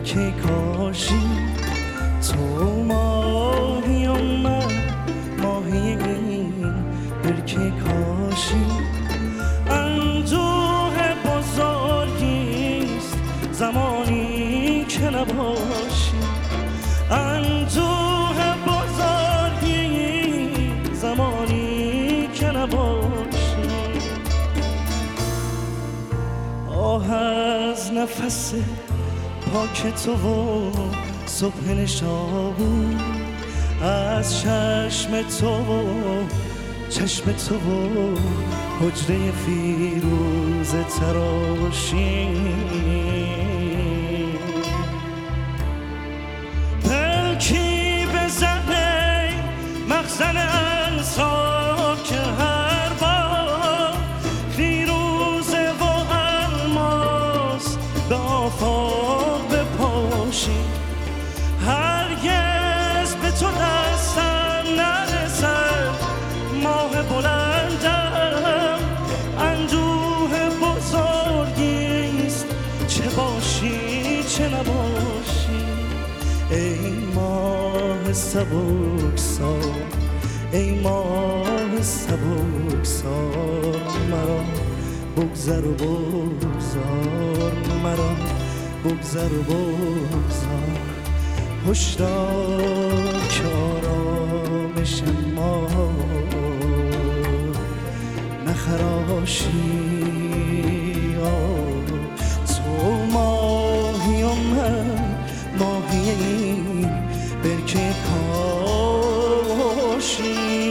برکه کاشی تو ماهی و من ماهی این برکه کاشی اندوه بزرگیست زمانی که نباشی اندوه بزرگی زمانی که نباشی آه از نفس پاک تو و صبح نشابور از چشم تو و چشم تو و حجره فیروز تراشی پلکی بزنه مخزن انصاف که هر بار فیروزه و الماس به آفاق بپاشی هرگز به تو دستم نرسد ماه بلندم اندوه بزرگیست چه باشی چه نباشی ای ماه سبکسار ای ماه سبکسار مرا بگذر و بگذار مرا بگذر و بگذار هشدار که آرامش ما نخراشی تو ماهی و من ماهی این برکه کاشی